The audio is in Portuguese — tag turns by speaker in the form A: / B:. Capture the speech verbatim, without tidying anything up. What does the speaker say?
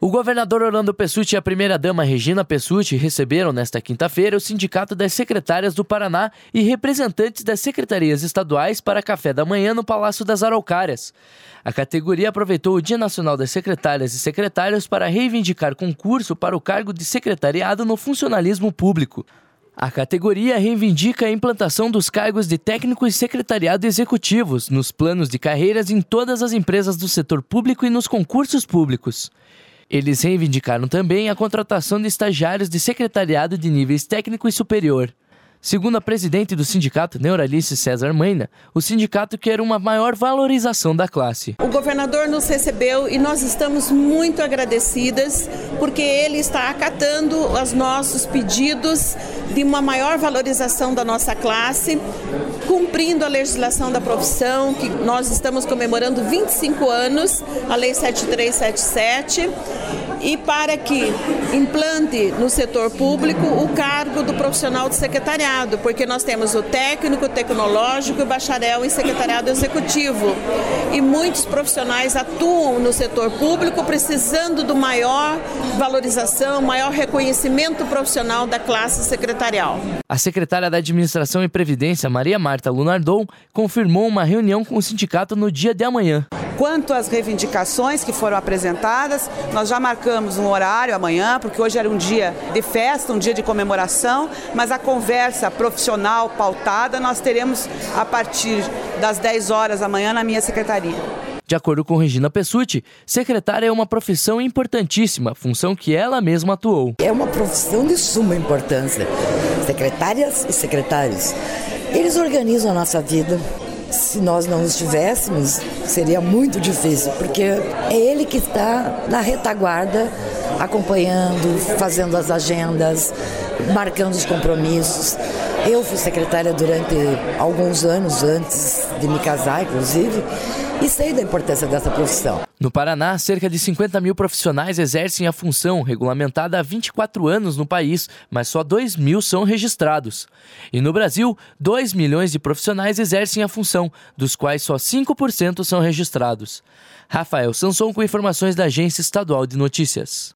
A: O governador Orlando Pessutti e a primeira-dama Regina Pessutti receberam nesta quinta-feira o Sindicato das Secretárias do Paraná e representantes das secretarias estaduais para café da manhã no Palácio das Araucárias. A categoria aproveitou o Dia Nacional das Secretárias e Secretários para reivindicar concurso para o cargo de secretariado no funcionalismo público. A categoria reivindica a implantação dos cargos de técnico e secretariado executivos nos planos de carreiras em todas as empresas do setor público e nos concursos públicos. Eles reivindicaram também a contratação de estagiários de secretariado de níveis técnico e superior. Segundo a presidente do sindicato, Neuralice César Maina, o sindicato quer uma maior valorização da classe.
B: O governador nos recebeu e nós estamos muito agradecidas porque ele está acatando os nossos pedidos de uma maior valorização da nossa classe, cumprindo a legislação da profissão, que nós estamos comemorando vinte e cinco anos, a Lei sete três sete sete, e para que implante no setor público o cargo do profissional de secretariado, porque nós temos o técnico, o tecnológico e o bacharel em secretariado executivo. E muitos profissionais atuam no setor público precisando de maior valorização, maior reconhecimento profissional da classe secretarial.
A: A secretária da Administração e Previdência, Maria Marta Lunardon, confirmou uma reunião com o sindicato no dia de amanhã.
C: Quanto às reivindicações que foram apresentadas, nós já marcamos um horário amanhã, porque hoje era um dia de festa, um dia de comemoração, mas a conversa profissional pautada nós teremos a partir das dez horas da manhã na minha secretaria.
A: De acordo com Regina Pessutti, secretária é uma profissão importantíssima, função que ela mesma atuou.
D: É uma profissão de suma importância. Secretárias e secretários, eles organizam a nossa vida. Se nós não estivéssemos, seria muito difícil, porque é ele que está na retaguarda, acompanhando, fazendo as agendas, marcando os compromissos. Eu fui secretária durante alguns anos, antes de me casar, inclusive, e sei da importância dessa profissão.
A: No Paraná, cerca de cinquenta mil profissionais exercem a função, regulamentada há vinte e quatro anos no país, mas só dois mil são registrados. E no Brasil, dois milhões de profissionais exercem a função, dos quais só cinco por cento são registrados. Rafael Sanson com informações da Agência Estadual de Notícias.